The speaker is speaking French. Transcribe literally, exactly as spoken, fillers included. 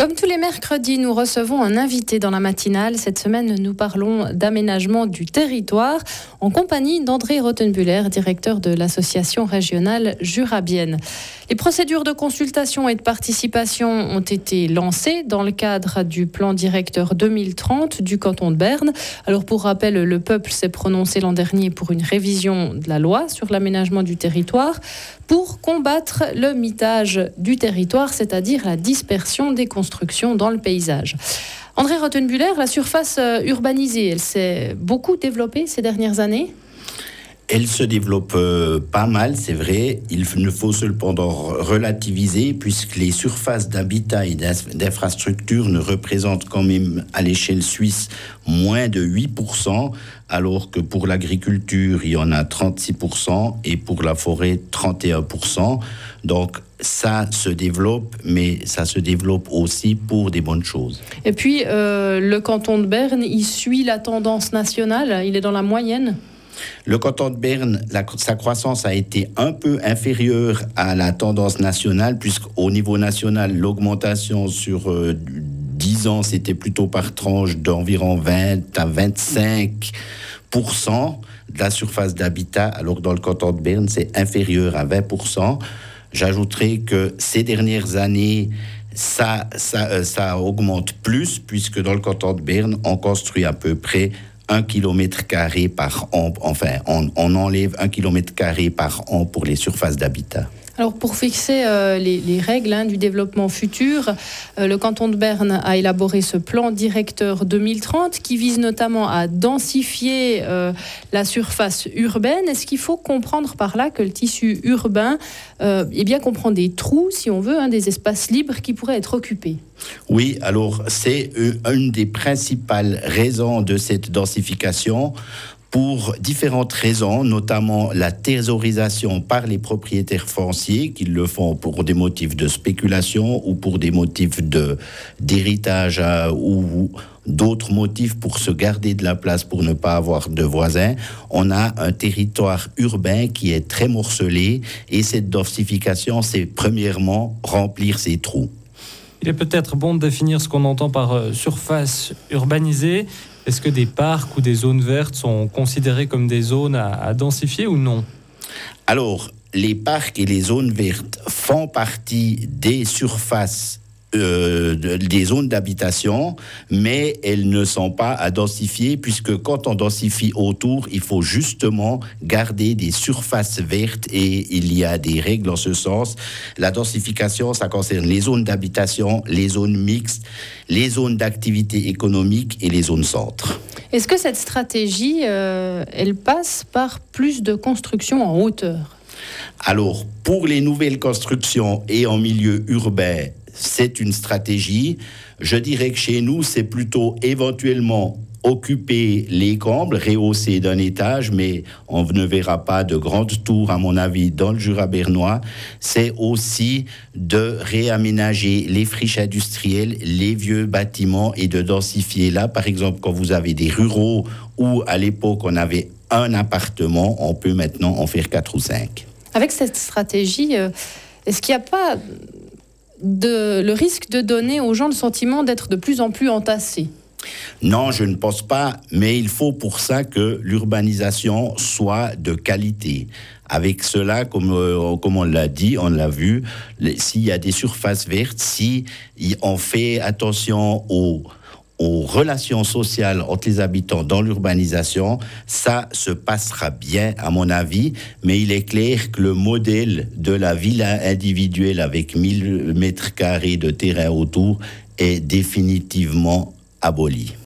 Comme tous les mercredis, nous recevons un invité dans la matinale. Cette semaine, nous parlons d'aménagement du territoire en compagnie d'André Rothenbuehler, directeur de l'association régionale Jurabienne. Les procédures de consultation et de participation ont été lancées dans le cadre du plan directeur deux mille trente du canton de Berne. Alors pour rappel, le peuple s'est prononcé l'an dernier pour une révision de la loi sur l'aménagement du territoire pour combattre le mitage du territoire, c'est-à-dire la dispersion des constructions dans le paysage. André Rothenbuehler, la surface urbanisée, elle s'est beaucoup développée ces dernières années ? Elle se développe euh, pas mal, c'est vrai. Il ne faut cependant relativiser puisque les surfaces d'habitat et d'infrastructures ne représentent quand même à l'échelle suisse moins de huit pour cent, alors que pour l'agriculture, il y en a trente-six pour cent et pour la forêt, trente et un pour cent. Donc ça se développe, mais ça se développe aussi pour des bonnes choses. Et puis, euh, le canton de Berne, il suit la tendance nationale, il est dans la moyenne ? Le canton de Berne, la, sa croissance a été un peu inférieure à la tendance nationale, puisqu'au niveau national, l'augmentation sur euh, dix ans, c'était plutôt par tranche d'environ vingt à vingt-cinq pour cent de la surface d'habitat, alors que dans le canton de Berne, c'est inférieur à vingt pour cent. J'ajouterai que ces dernières années, ça, ça, euh, ça augmente plus, puisque dans le canton de Berne, on construit à peu près un kilomètre carré par an, enfin, on, on enlève un kilomètre carré par an pour les surfaces d'habitat. Alors, pour fixer euh, les, les règles hein, du développement futur, euh, le canton de Berne a élaboré ce plan directeur deux mille trente qui vise notamment à densifier euh, la surface urbaine. Est-ce qu'il faut comprendre par là que le tissu urbain euh, eh bien, comprend des trous, si on veut, hein, des espaces libres qui pourraient être occupés ? Oui, alors c'est une des principales raisons de cette densification. Pour différentes raisons, notamment la thésaurisation par les propriétaires fonciers, qui le font pour des motifs de spéculation ou pour des motifs de, d'héritage euh, ou d'autres motifs pour se garder de la place pour ne pas avoir de voisins. On a un territoire urbain qui est très morcelé et cette densification, c'est premièrement remplir ces trous. Il est peut-être bon de définir ce qu'on entend par euh, surface urbanisée. Est-ce que des parcs ou des zones vertes sont considérées comme des zones à, à densifier ou non ? Alors, les parcs et les zones vertes font partie des surfaces Euh, des zones d'habitation, mais elles ne sont pas à densifier, puisque quand on densifie autour, il faut justement garder des surfaces vertes et il y a des règles en ce sens. La densification, ça concerne les zones d'habitation, les zones mixtes, les zones d'activité économique et les zones centres. Est-ce que cette stratégie, euh, elle passe par plus de construction en hauteur ? Alors, pour les nouvelles constructions et en milieu urbain, c'est une stratégie. Je dirais que chez nous, c'est plutôt éventuellement occuper les combles, rehausser d'un étage, mais on ne verra pas de grandes tours, à mon avis, dans le Jura bernois. C'est aussi de réaménager les friches industrielles, les vieux bâtiments et de densifier là. Par exemple, quand vous avez des ruraux où à l'époque on avait un appartement, on peut maintenant en faire quatre ou cinq. Avec cette stratégie, euh, est-ce qu'il n'y a pas de, le risque de donner aux gens le sentiment d'être de plus en plus entassés ? Non, je ne pense pas, mais il faut pour ça que l'urbanisation soit de qualité. Avec cela, comme, euh, comme on l'a dit, on l'a vu, les, s'il y a des surfaces vertes, si on fait attention aux aux relations sociales entre les habitants dans l'urbanisation, ça se passera bien, à mon avis, mais il est clair que le modèle de la villa individuelle avec mille mètres carrés de terrain autour est définitivement aboli.